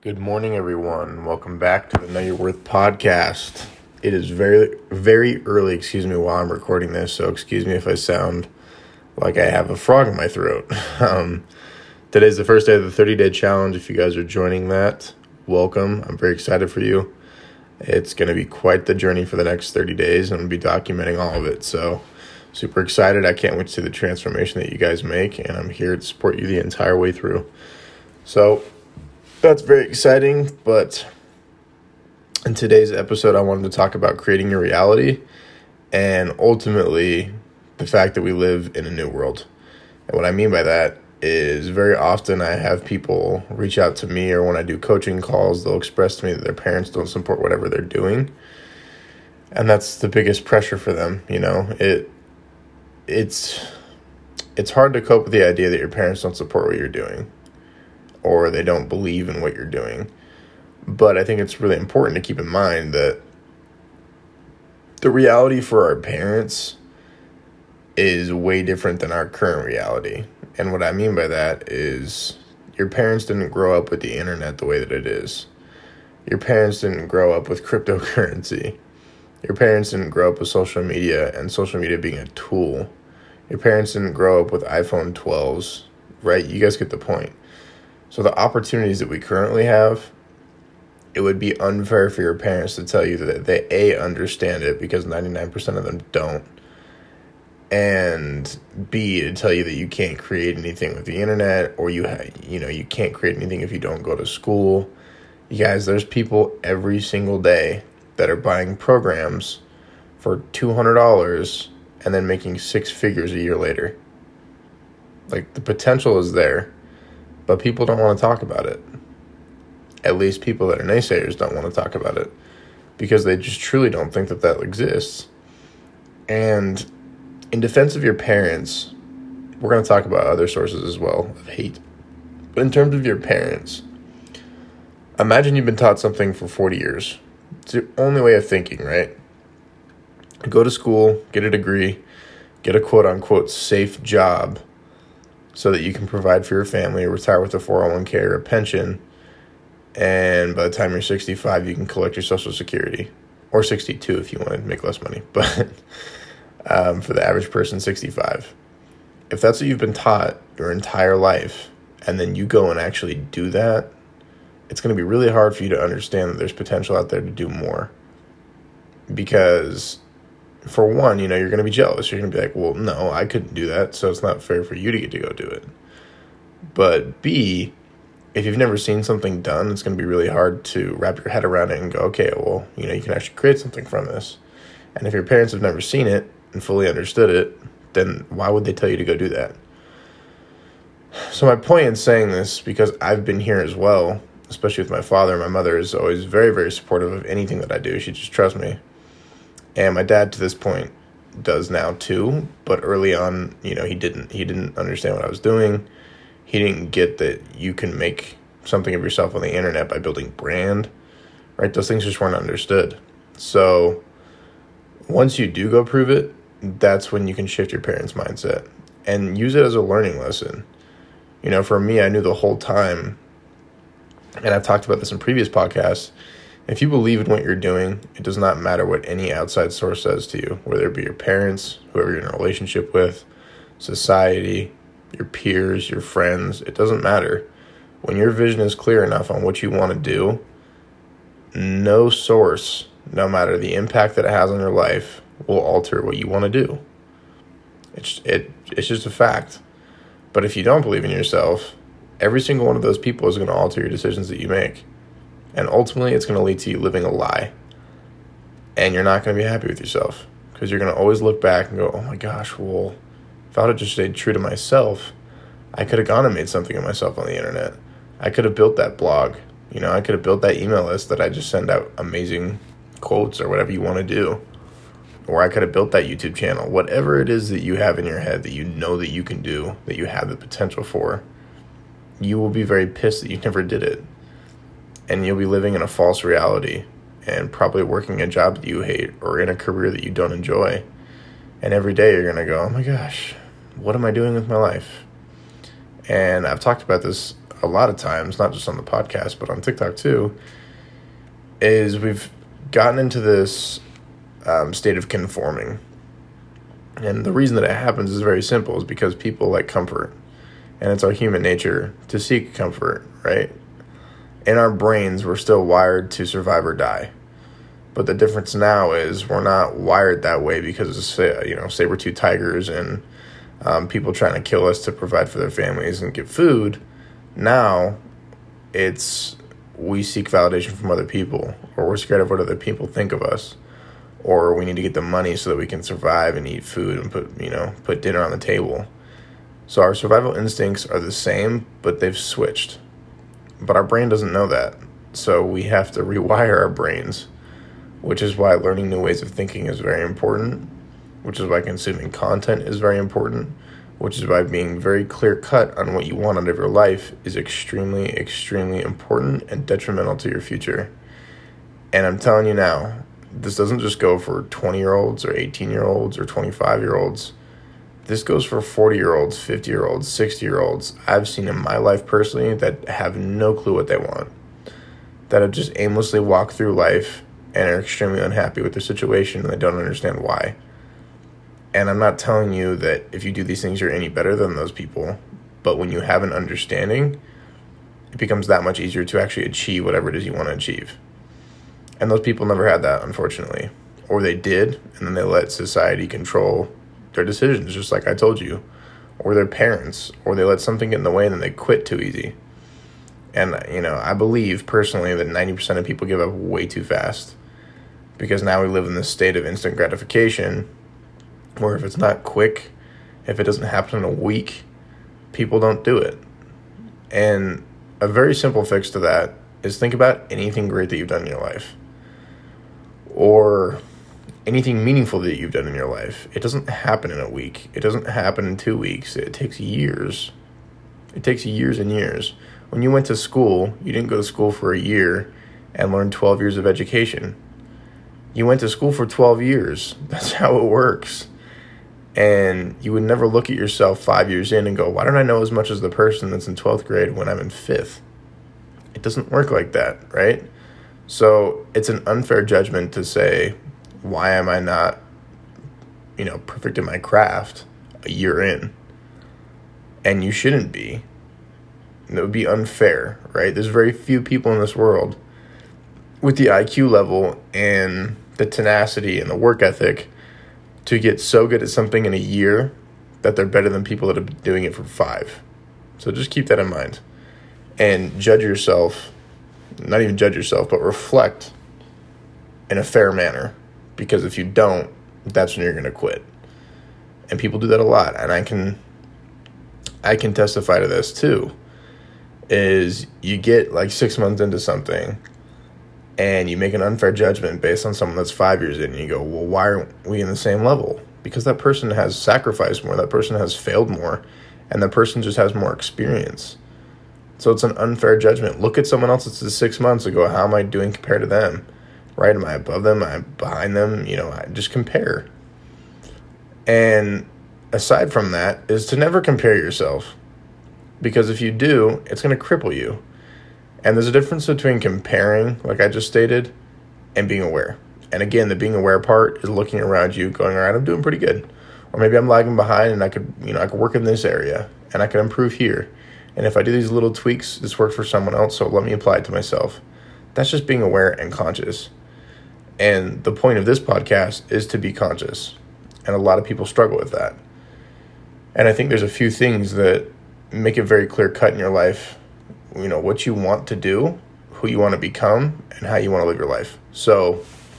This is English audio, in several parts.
Good morning, everyone. Welcome back to the Know Your Worth podcast. It is very, very early, while I'm recording this, so excuse me if I sound like I have a frog in my throat. Today's the first day of the 30-day challenge. If you guys are joining that, welcome. I'm very excited for you. It's going to be quite the journey for the next 30 days, and I'll be documenting all of it, so super excited. I can't wait to see the transformation that you guys make, and I'm here to support you the entire way through. So that's very exciting, but in today's episode, I wanted to talk about creating your reality and ultimately the fact that we live in a new world. And what I mean by that is very often I have people reach out to me, or when I do coaching calls, they'll express to me that their parents don't support whatever they're doing. And that's the biggest pressure for them. It's hard to cope with the idea that your parents don't support what you're doing, or they don't believe in what you're doing. But I think it's really important to keep in mind that the reality for our parents is way different than our current reality. And what I mean by that is your parents didn't grow up with the internet the way that it is. Your parents didn't grow up with cryptocurrency. Your parents didn't grow up with social media and social media being a tool. Your parents didn't grow up with iPhone 12s, right? You guys get the point. So the opportunities that we currently have, it would be unfair for your parents to tell you that they, A, understand it, because 99% of them don't, and B, to tell you that you can't create anything with the internet, or you can't create anything if you don't go to school. You guys, there's people every single day that are buying programs for $200 and then making six figures a year later. Like, the potential is there. But people don't want to talk about it. At least people that are naysayers don't want to talk about it, because they just truly don't think that exists. And in defense of your parents, we're going to talk about other sources as well of hate. But in terms of your parents, imagine you've been taught something for 40 years. It's the only way of thinking, right? Go to school, get a degree, get a quote-unquote safe job, so that you can provide for your family, retire with a 401k or a pension, and by the time you're 65, you can collect your Social Security, or 62 if you want to make less money, but for the average person, 65. If that's what you've been taught your entire life, and then you go and actually do that, it's going to be really hard for you to understand that there's potential out there to do more. Because for one, you're going to be jealous. You're going to be like, well, no, I couldn't do that, so it's not fair for you to get to go do it. But B, if you've never seen something done, it's going to be really hard to wrap your head around it and go, okay, well, you can actually create something from this. And if your parents have never seen it and fully understood it, then why would they tell you to go do that? So my point in saying this, because I've been here as well, especially with my father, my mother is always very, very supportive of anything that I do. She just trusts me. And my dad, to this point, does now too. But early on, he didn't understand what I was doing. He didn't get that you can make something of yourself on the internet by building brand, right? Those things just weren't understood. So once you do go prove it, that's when you can shift your parents' mindset and use it as a learning lesson. For me, I knew the whole time, and I've talked about this in previous podcasts, if you believe in what you're doing, it does not matter what any outside source says to you, whether it be your parents, whoever you're in a relationship with, society, your peers, your friends. It doesn't matter. When your vision is clear enough on what you want to do, no source, no matter the impact that it has on your life, will alter what you want to do. It's just a fact. But if you don't believe in yourself, every single one of those people is going to alter your decisions that you make. And ultimately, it's going to lead to you living a lie. And you're not going to be happy with yourself, because you're going to always look back and go, oh my gosh, well, if I would have just stayed true to myself, I could have gone and made something of myself on the internet. I could have built that blog. I could have built that email list that I just send out amazing quotes or whatever you want to do. Or I could have built that YouTube channel. Whatever it is that you have in your head that you know that you can do, that you have the potential for, you will be very pissed that you never did it. And you'll be living in a false reality and probably working a job that you hate or in a career that you don't enjoy. And every day you're going to go, oh my gosh, what am I doing with my life? And I've talked about this a lot of times, not just on the podcast, but on TikTok too, is we've gotten into this state of conforming. And the reason that it happens is very simple, is because people like comfort. And it's our human nature to seek comfort, right? In our brains, we're still wired to survive or die. But the difference now is we're not wired that way because of, saber-tooth tigers and people trying to kill us to provide for their families and get food. Now, it's we seek validation from other people, or we're scared of what other people think of us, or we need to get the money so that we can survive and eat food and put dinner on the table. So our survival instincts are the same, but they've switched. But our brain doesn't know that. So we have to rewire our brains, which is why learning new ways of thinking is very important, which is why consuming content is very important, which is why being very clear-cut on what you want out of your life is extremely, extremely important and detrimental to your future. And I'm telling you now, this doesn't just go for 20-year-olds or 18-year-olds or 25-year-olds. This goes for 40-year-olds, 50-year-olds, 60-year-olds. I've seen in my life personally that have no clue what they want, that have just aimlessly walked through life and are extremely unhappy with their situation, and they don't understand why. And I'm not telling you that if you do these things, you're any better than those people. But when you have an understanding, it becomes that much easier to actually achieve whatever it is you want to achieve. And those people never had that, unfortunately. Or they did, and then they let society control their decisions, just like I told you. Or their parents, or they let something get in the way and then they quit too easy. And, I believe personally that 90% of people give up way too fast. Because now we live in this state of instant gratification where if it's not quick, if it doesn't happen in a week, people don't do it. And a very simple fix to that is think about anything great that you've done in your life, or anything meaningful that you've done in your life. It doesn't happen in a week. It doesn't happen in 2 weeks. It takes years. It takes years and years. When you went to school, you didn't go to school for a year and learn 12 years of education. You went to school for 12 years. That's how it works. And you would never look at yourself 5 years in and go, why don't I know as much as the person that's in 12th grade when I'm in 5th? It doesn't work like that, right? So it's an unfair judgment to say, why am I not, perfect in my craft a year in? And you shouldn't be. And it would be unfair, right? There's very few people in this world with the IQ level and the tenacity and the work ethic to get so good at something in a year that they're better than people that have been doing it for 5. So just keep that in mind. And judge yourself, not even judge yourself, but reflect in a fair manner. Because if you don't, that's when you're going to quit. And people do that a lot. And I can testify to this too. Is you get like 6 months into something and you make an unfair judgment based on someone that's 5 years in, and you go, well, why aren't we in the same level? Because that person has sacrificed more, that person has failed more, and that person just has more experience. So it's an unfair judgment. Look at someone else that's 6 months and go, how am I doing compared to them? Right? Am I above them? Am I behind them? I just compare. And aside from that is to never compare yourself. Because if you do, it's going to cripple you. And there's a difference between comparing, like I just stated, and being aware. And again, the being aware part is looking around you, going, all right, I'm doing pretty good. Or maybe I'm lagging behind and I could work in this area and I could improve here. And if I do these little tweaks, this worked for someone else, so let me apply it to myself. That's just being aware and conscious. And the point of this podcast is to be conscious. And a lot of people struggle with that. And I think there's a few things that make it very clear cut in your life, what you want to do, who you want to become, and how you want to live your life. So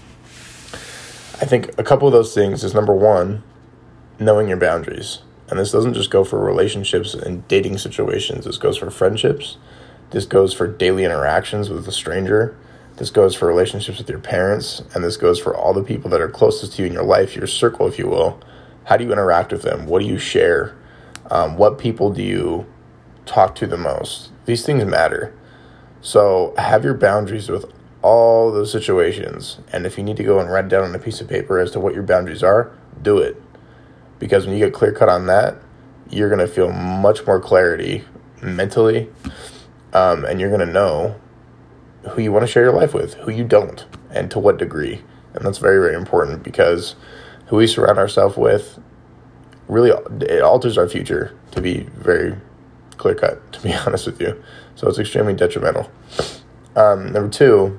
I think a couple of those things is, number one, knowing your boundaries. And this doesn't just go for relationships and dating situations. This goes for friendships. This goes for daily interactions with a stranger. This goes for relationships with your parents. And this goes for all the people that are closest to you in your life, your circle, if you will. How do you interact with them? What do you share? What people do you talk to the most? These things matter. So have your boundaries with all those situations. And if you need to go and write down on a piece of paper as to what your boundaries are, do it. Because when you get clear cut on that, you're going to feel much more clarity mentally And you're going to know who you want to share your life with, who you don't, and to what degree. And that's very, very important, because who we surround ourselves with really, it alters our future, to be very clear cut, to be honest with you. So it's extremely detrimental. Number 2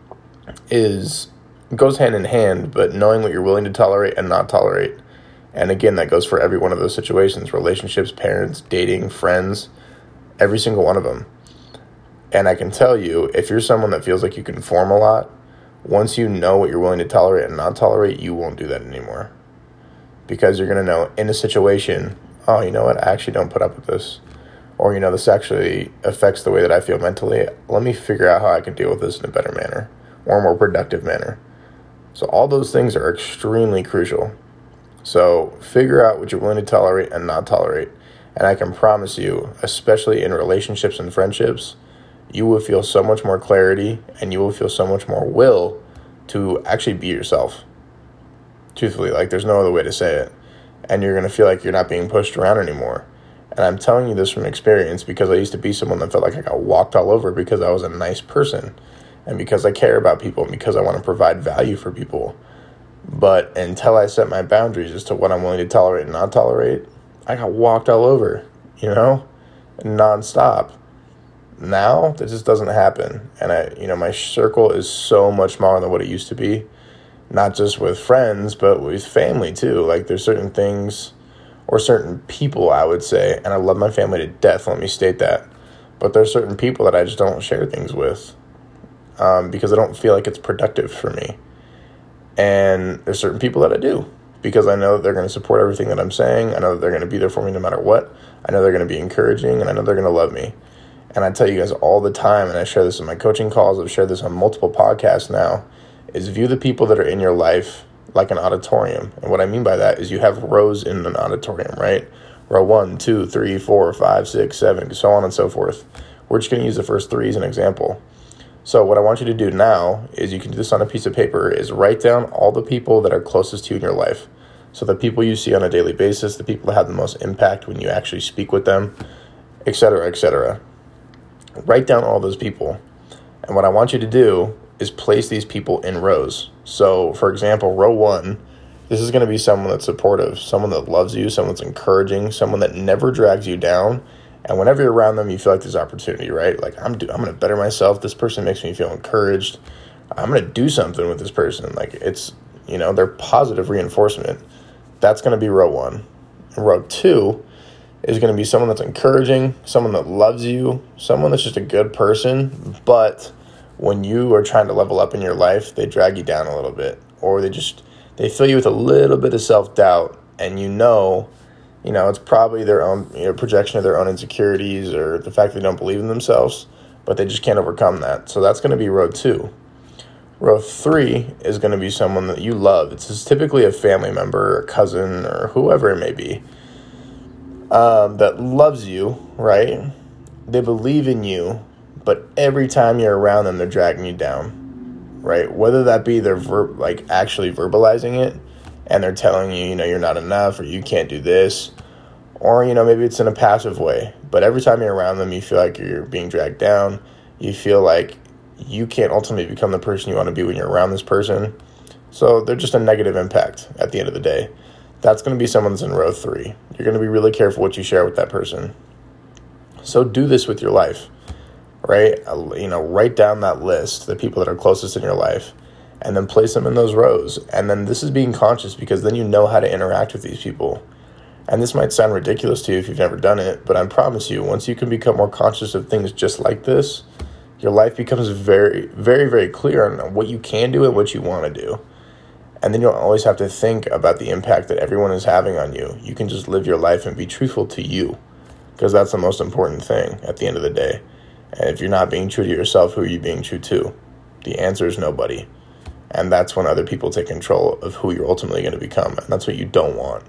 is, it goes hand in hand, but knowing what you're willing to tolerate and not tolerate. And again, that goes for every one of those situations: relationships, parents, dating, friends, every single one of them. And I can tell you, if you're someone that feels like you conform a lot, once you know what you're willing to tolerate and not tolerate, you won't do that anymore. Because you're going to know in a situation, oh, you know what, I actually don't put up with this. Or, you know, this actually affects the way that I feel mentally. Let me figure out how I can deal with this in a better manner, or a more productive manner. So all those things are extremely crucial. So figure out what you're willing to tolerate and not tolerate. And I can promise you, especially in relationships and friendships, you will feel so much more clarity, and you will feel so much more will to actually be yourself. Truthfully, like, there's no other way to say it. And you're going to feel like you're not being pushed around anymore. And I'm telling you this from experience, because I used to be someone that felt like I got walked all over because I was a nice person, and because I care about people, and because I want to provide value for people. But until I set my boundaries as to what I'm willing to tolerate and not tolerate, I got walked all over, nonstop. Now, that just doesn't happen. And my circle is so much smaller than what it used to be. Not just with friends, but with family too. Like, there's certain things, or certain people, I would say, and I love my family to death, let me state that. But there's certain people that I just don't share things with, because I don't feel like it's productive for me. And there's certain people that I do, because I know that they're going to support everything that I'm saying. I know that they're going to be there for me no matter what. I know they're going to be encouraging, and I know they're going to love me. And I tell you guys all the time, and I share this in my coaching calls, I've shared this on multiple podcasts now, is view the people that are in your life like an auditorium. And what I mean by that is you have rows in an auditorium, right? Row 1, 2, 3, 4, 5, 6, 7, so on and so forth. We're just going to use the first 3 as an example. So what I want you to do now is, you can do this on a piece of paper, is write down all the people that are closest to you in your life. So the people you see on a daily basis, the people that have the most impact when you actually speak with them, etc., etc. Write down all those people. And what I want you to do is place these people in rows. So, for example, row 1, this is going to be someone that's supportive, someone that loves you, someone that's encouraging, someone that never drags you down. And whenever you're around them, you feel like there's opportunity, right? Like, I'm going to better myself. This person makes me feel encouraged. I'm going to do something with this person. Like, it's, they're positive reinforcement. That's going to be row 1. And row 2 is going to be someone that's encouraging, someone that loves you, someone that's just a good person, but when you are trying to level up in your life, they drag you down a little bit, or they fill you with a little bit of self-doubt, and it's probably their own projection of their own insecurities, or the fact they don't believe in themselves, but they just can't overcome that. So that's going to be row 2. Row 3 is going to be someone that you love. It's typically a family member, or a cousin, or whoever it may be, that loves you, right? They believe in you, but every time you're around them, they're dragging you down, right? Whether that be they're actually verbalizing it, and they're telling you, you're not enough, or you can't do this, or, maybe it's in a passive way. But every time you're around them, you feel like you're being dragged down. You feel like you can't ultimately become the person you want to be when you're around this person. So they're just a negative impact at the end of the day. That's going to be someone that's in row 3. You're going to be really careful what you share with that person. So do this with your life, right? Write down that list, the people that are closest in your life, and then place them in those rows. And then this is being conscious, because then you know how to interact with these people. And this might sound ridiculous to you if you've never done it, but I promise you, once you can become more conscious of things just like this, your life becomes very, very, very clear on what you can do and what you want to do. And then you'll always have to think about the impact that everyone is having on you. You can just live your life and be truthful to you, because that's the most important thing at the end of the day. And if you're not being true to yourself, who are you being true to? The answer is nobody. And that's when other people take control of who you're ultimately going to become. And that's what you don't want.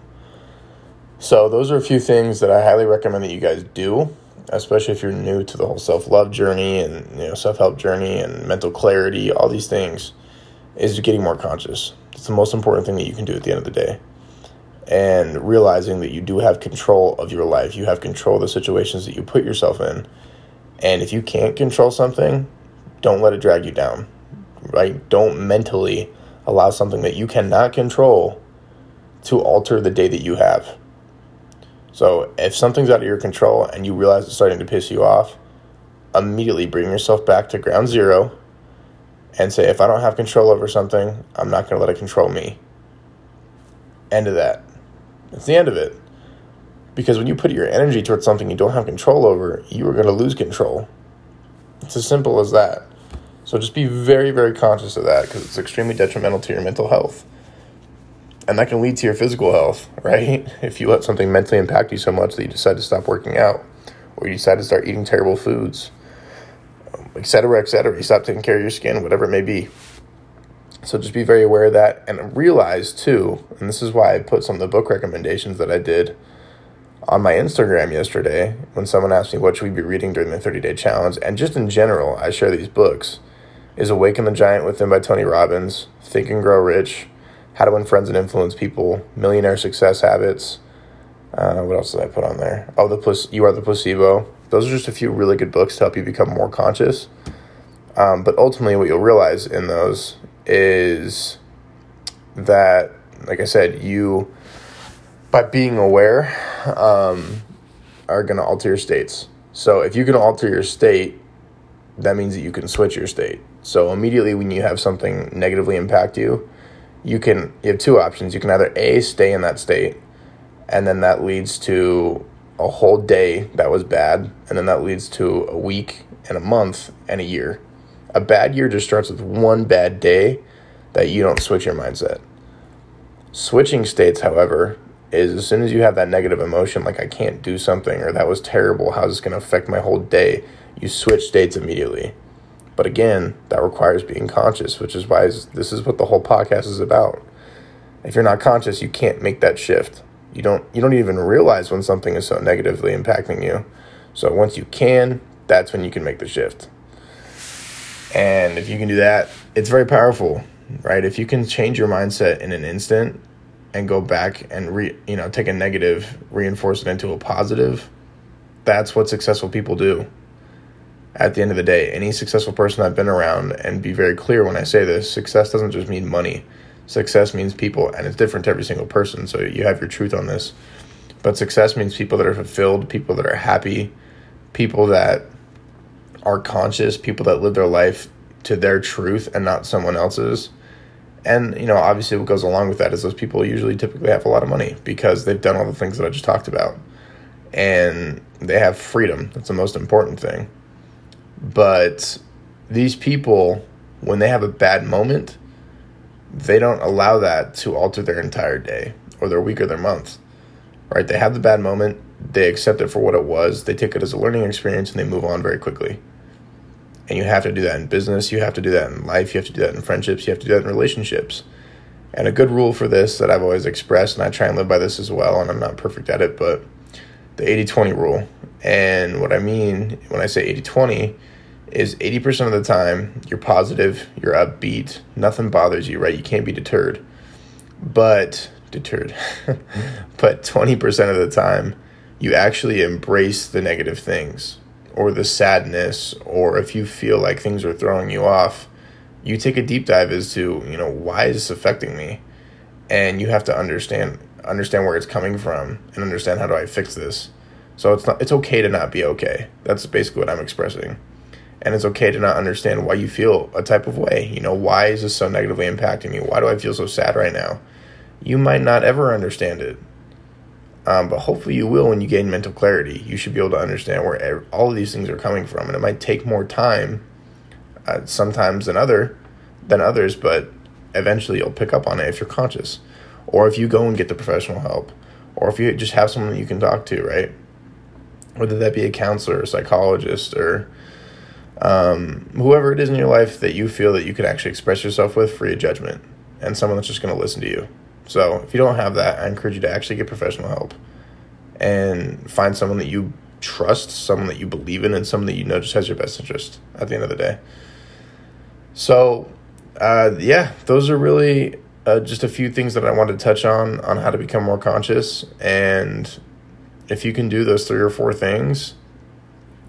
So those are a few things that I highly recommend that you guys do, especially if you're new to the whole self-love journey and self-help journey and mental clarity. All these things is getting more conscious. It's the most important thing that you can do at the end of the day. And realizing that you do have control of your life. You have control of the situations that you put yourself in. And if you can't control something, don't let it drag you down, right? Don't mentally allow something that you cannot control to alter the day that you have. So if something's out of your control and you realize it's starting to piss you off, immediately bring yourself back to ground zero and say, if I don't have control over something, I'm not going to let it control me. End of that. It's the end of it. Because when you put your energy towards something you don't have control over, you are going to lose control. It's as simple as that. So just be very, very conscious of that, because it's extremely detrimental to your mental health. And that can lead to your physical health, right? If you let something mentally impact you so much that you decide to stop working out, or you decide to start eating terrible foods, et cetera, et cetera. You stop taking care of your skin, whatever it may be. So just be very aware of that, and realize too, and this is why I put some of the book recommendations that I did on my Instagram yesterday when someone asked me what should we be reading during the 30-day challenge, and just in general, I share these books, is Awaken the Giant Within by Tony Robbins, Think and Grow Rich, How to Win Friends and Influence People, Millionaire Success Habits. What else did I put on there? You Are the Placebo. Those are just a few really good books to help you become more conscious. But ultimately what you'll realize in those is that, like I said, you, by being aware, are going to alter your states. So if you can alter your state, that means that you can switch your state. So immediately when you have something negatively impact you, you have two options. You can either A, stay in that state, and then that leads to a whole day that was bad, and then that leads to a week and a month and a year. A bad year just starts with one bad day that you don't switch your mindset. Switching states, however, is as soon as you have that negative emotion, like I can't do something, or that was terrible, how's this going to affect my whole day, you switch states immediately. But again, that requires being conscious, which is why this is what the whole podcast is about. If you're not conscious, you can't make that shift. You don't even realize when something is so negatively impacting you. So once you can, that's when you can make the shift. And if you can do that, it's very powerful, right? If you can change your mindset in an instant and go back and take a negative, reinforce it into a positive, that's what successful people do. At the end of the day, any successful person I've been around, and be very clear when I say this, success doesn't just mean money. Success means people, and it's different to every single person, so you have your truth on this. But success means people that are fulfilled, people that are happy, people that are conscious, people that live their life to their truth and not someone else's. And, obviously what goes along with that is those people usually typically have a lot of money because they've done all the things that I just talked about. And they have freedom. That's the most important thing. But these people, when they have a bad moment, they don't allow that to alter their entire day or their week or their month, right? They have the bad moment, they accept it for what it was, they take it as a learning experience, and they move on very quickly. And you have to do that in business, you have to do that in life, you have to do that in friendships, you have to do that in relationships. And a good rule for this that I've always expressed, and I try and live by this as well, and I'm not perfect at it, but the 80-20 rule. And what I mean when I say 80-20 is 80% of the time you're positive, you're upbeat, nothing bothers you, right? You can't be deterred. But 20% of the time you actually embrace the negative things or the sadness, or if you feel like things are throwing you off, you take a deep dive as to, why is this affecting me? And you have to understand where it's coming from and understand how do I fix this. So it's okay to not be okay. That's basically what I'm expressing. And it's okay to not understand why you feel a type of way. Why is this so negatively impacting me? Why do I feel so sad right now? You might not ever understand it. But hopefully you will when you gain mental clarity. You should be able to understand where all of these things are coming from. And it might take more time sometimes than others, but eventually you'll pick up on it if you're conscious. Or if you go and get the professional help. Or if you just have someone that you can talk to, right? Whether that be a counselor, a psychologist, or whoever it is in your life that you feel that you can actually express yourself with free of judgment, and someone that's just going to listen to you. So if you don't have that, I encourage you to actually get professional help and find someone that you trust, someone that you believe in, and someone that just has your best interest at the end of the day. So those are really just a few things that I wanted to touch on how to become more conscious. And if you can do those 3 or 4 things,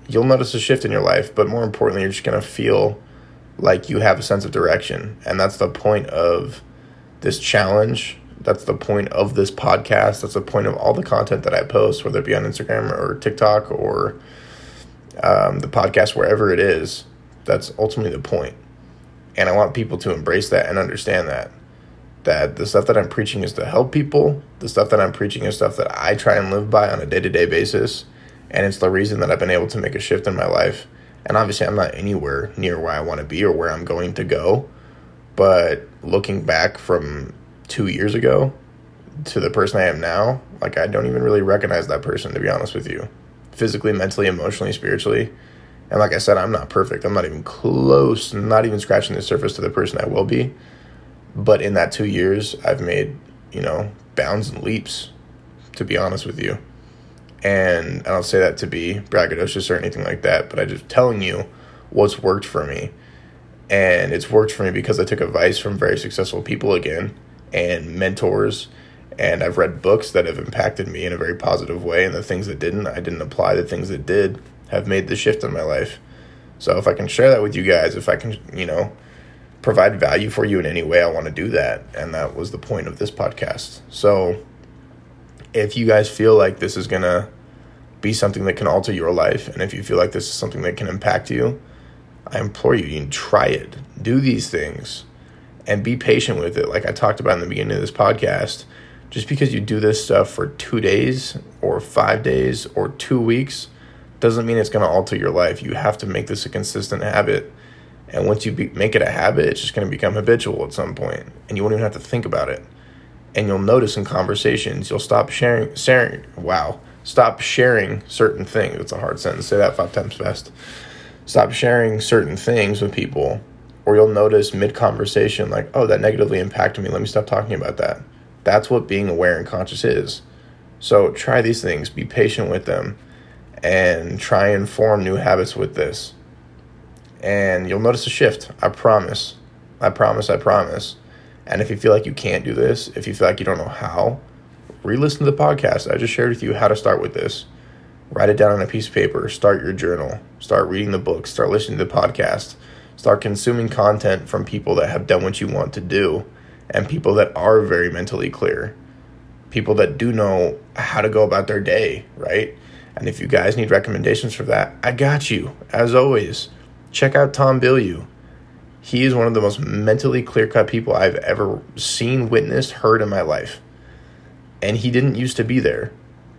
you'll notice a shift in your life, but more importantly, you're just going to feel like you have a sense of direction. And that's the point of this challenge. That's the point of this podcast. That's the point of all the content that I post, whether it be on Instagram or TikTok or the podcast, wherever it is. That's ultimately the point. And I want people to embrace that and understand that the stuff that I'm preaching is to help people. The stuff that I'm preaching is stuff that I try and live by on a day-to-day basis. And it's the reason that I've been able to make a shift in my life. And obviously, I'm not anywhere near where I want to be or where I'm going to go. But looking back from 2 years ago to the person I am now, like, I don't even really recognize that person, to be honest with you. Physically, mentally, emotionally, spiritually. And like I said, I'm not perfect. I'm not even close, not even scratching the surface to the person I will be. But in that 2 years, I've made, bounds and leaps, to be honest with you. And I don't say that to be braggadocious or anything like that, but I'm just telling you what's worked for me. And it's worked for me because I took advice from very successful people again and mentors. And I've read books that have impacted me in a very positive way. And the things that didn't, I didn't apply. The things that did have made the shift in my life. So if I can share that with you guys, if I can, provide value for you in any way, I want to do that. And that was the point of this podcast. So if you guys feel like this is going to be something that can alter your life, and if you feel like this is something that can impact you, I implore you, you can try it. Do these things and be patient with it. Like I talked about in the beginning of this podcast, just because you do this stuff for 2 days or 5 days or 2 weeks doesn't mean it's going to alter your life. You have to make this a consistent habit. And once you make it a habit, it's just going to become habitual at some point, and you won't even have to think about it. And you'll notice in conversations, you'll stop sharing certain things. It's a hard sentence. Say that 5 times fast. Stop sharing certain things with people, or you'll notice mid-conversation, like, oh, that negatively impacted me. Let me stop talking about that. That's what being aware and conscious is. So try these things. Be patient with them, and try and form new habits with this. And you'll notice a shift. I promise. I promise. And if you feel like you can't do this, if you feel like you don't know how, re-listen to the podcast. I just shared with you how to start with this. Write it down on a piece of paper. Start your journal. Start reading the books. Start listening to the podcast. Start consuming content from people that have done what you want to do, and people that are very mentally clear. People that do know how to go about their day, right? And if you guys need recommendations for that, I got you. As always, check out Tom Bilyeu. He is one of the most mentally clear-cut people I've ever seen, witnessed, heard in my life. And he didn't used to be there.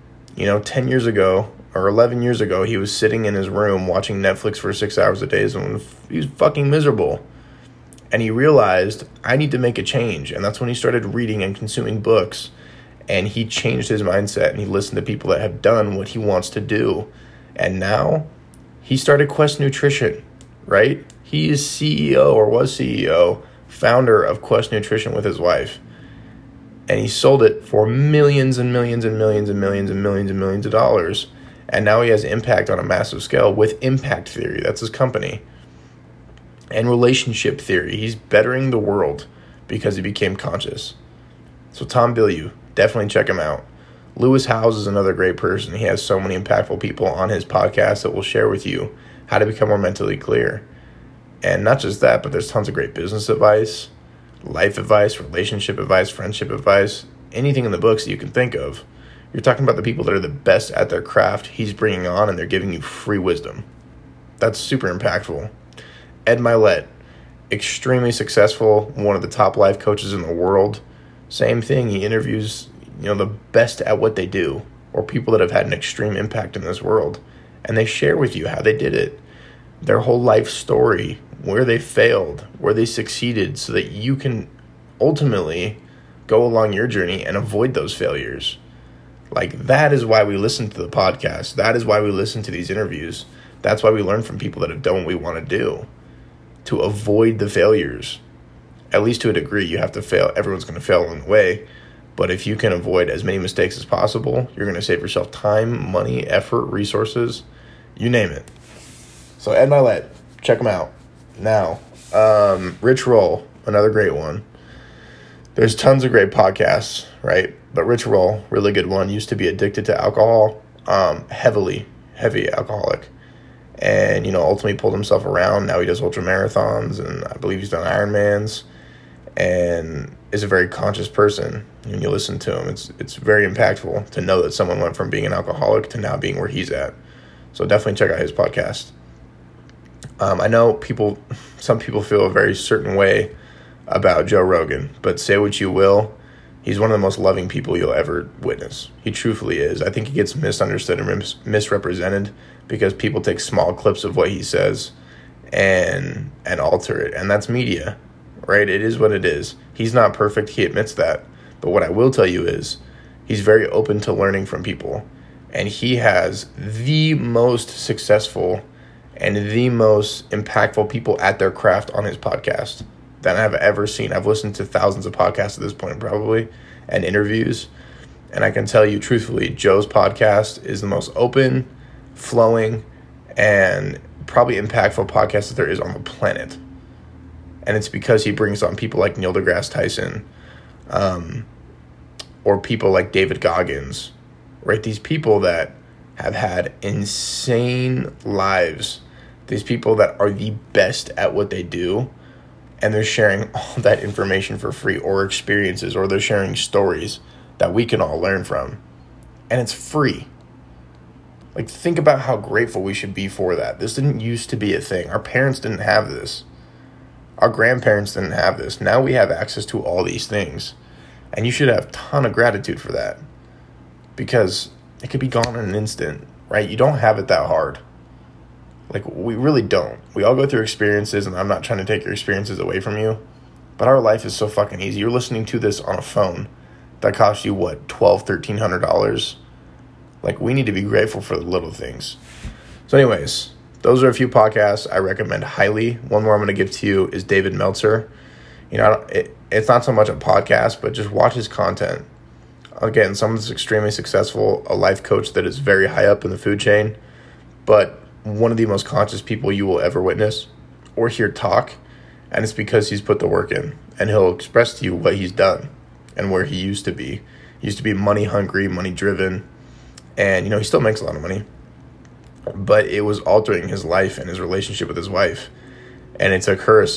10 years ago or 11 years ago, he was sitting in his room watching Netflix for 6 hours a day. And he was fucking miserable. And he realized, I need to make a change. And that's when he started reading and consuming books. And he changed his mindset, and he listened to people that have done what he wants to do. And now he started Quest Nutrition, right? He is CEO, or was CEO, founder of Quest Nutrition with his wife. And he sold it for millions and millions and millions and millions and millions and millions of dollars. And now he has impact on a massive scale with Impact Theory. That's his company. And Relationship Theory. He's bettering the world because he became conscious. So Tom Bilyeu, definitely check him out. Lewis Howes is another great person. He has so many impactful people on his podcast that will share with you how to become more mentally clear. And not just that, but there's tons of great business advice, life advice, relationship advice, friendship advice, anything in the books that you can think of. You're talking about the people that are the best at their craft he's bringing on, and they're giving you free wisdom. That's super impactful. Ed Mylett, extremely successful, one of the top life coaches in the world. Same thing, he interviews, the best at what they do, or people that have had an extreme impact in this world, and they share with you how they did it, their whole life story, where they failed, where they succeeded, so that you can ultimately go along your journey and avoid those failures. Like, that is why we listen to the podcast. That is why we listen to these interviews. That's why we learn from people that have done what we want to do, to avoid the failures. At least to a degree, you have to fail. Everyone's going to fail along the way. But if you can avoid as many mistakes as possible, you're going to save yourself time, money, effort, resources, you name it. So Ed Mylett, check him out. Now, Rich Roll, another great one. There's tons of great podcasts, right? But Rich Roll, really good one, used to be addicted to alcohol, heavy alcoholic. and, ultimately pulled himself around. Now he does ultra marathons, and I believe he's done Ironmans, and is a very conscious person. When you listen to him, it's very impactful to know that someone went from being an alcoholic to now being where he's at. So definitely check out his podcast. I know some people feel a very certain way about Joe Rogan, but say what you will, he's one of the most loving people you'll ever witness. He truthfully is. I think he gets misunderstood and misrepresented because people take small clips of what he says and alter it. And that's media, right? It is what it is. He's not perfect. He admits that. But what I will tell you is he's very open to learning from people. And he has the most successful and the most impactful people at their craft on his podcast that I've ever seen. I've listened to thousands of podcasts at this point, probably, and interviews. And I can tell you truthfully, Joe's podcast is the most open, flowing, and probably impactful podcast that there is on the planet. And it's because he brings on people like Neil deGrasse Tyson, or people like David Goggins, right? These people that have had insane lives. These people that are the best at what they do, and they're sharing all that information for free, or experiences, or they're sharing stories that we can all learn from. And it's free. Like, think about how grateful we should be for that. This didn't used to be a thing. Our parents didn't have this. Our grandparents didn't have this. Now we have access to all these things. And you should have a ton of gratitude for that. Because it could be gone in an instant, right? You don't have it that hard. Like, we really don't. We all go through experiences, and I'm not trying to take your experiences away from you, but our life is so fucking easy. You're listening to this on a phone that costs you, what, $1,200, $1,300? Like, we need to be grateful for the little things. So anyways, those are a few podcasts I recommend highly. One more I'm going to give to you is David Meltzer. It's not so much a podcast, but just watch his content. Again, someone that's extremely successful, a life coach that is very high up in the food chain, but one of the most conscious people you will ever witness or hear talk, and it's because he's put the work in, and he'll express to you what he's done and where he used to be. He used to be money hungry, money driven, and he still makes a lot of money, but it was altering his life and his relationship with his wife. And it took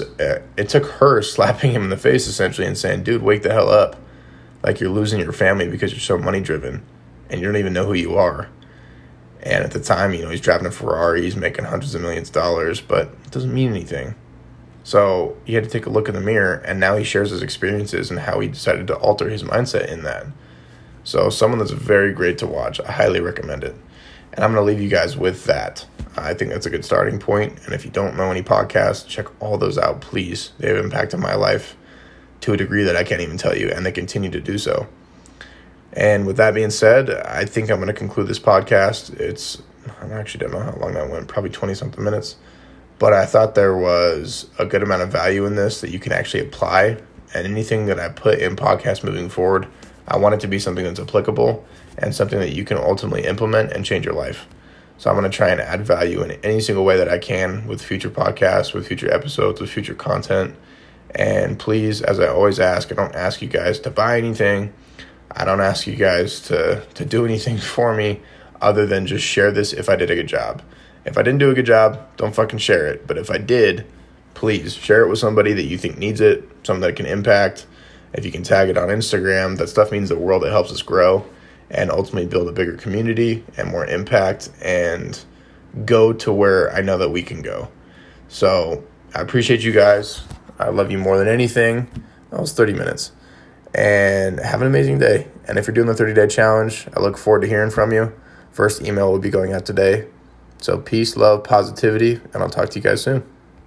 her slapping him in the face essentially and saying, dude, wake the hell up. Like, you're losing your family because you're so money driven and you don't even know who you are. And at the time, he's driving a Ferrari, he's making hundreds of millions of dollars, but it doesn't mean anything. So he had to take a look in the mirror, and now he shares his experiences and how he decided to alter his mindset in that. So someone that's very great to watch. I highly recommend it. And I'm going to leave you guys with that. I think that's a good starting point. And if you don't know any podcasts, check all those out, please. They have impacted my life to a degree that I can't even tell you, and they continue to do so. And with that being said, I think I'm going to conclude this podcast. I actually don't know how long that went, probably 20-something minutes. But I thought there was a good amount of value in this that you can actually apply. And anything that I put in podcast moving forward, I want it to be something that's applicable and something that you can ultimately implement and change your life. So I'm going to try and add value in any single way that I can with future podcasts, with future episodes, with future content. And please, as I always ask, I don't ask you guys to buy anything. I don't ask you guys to do anything for me other than just share this if I did a good job. If I didn't do a good job, don't fucking share it. But if I did, please share it with somebody that you think needs it, something that can impact. If you can tag it on Instagram, that stuff means the world. It helps us grow and ultimately build a bigger community and more impact and go to where I know that we can go. So I appreciate you guys. I love you more than anything. That was 30 minutes. And have an amazing day. And if you're doing the 30-day challenge, I look forward to hearing from you. First email will be going out today. So peace, love, positivity, and I'll talk to you guys soon.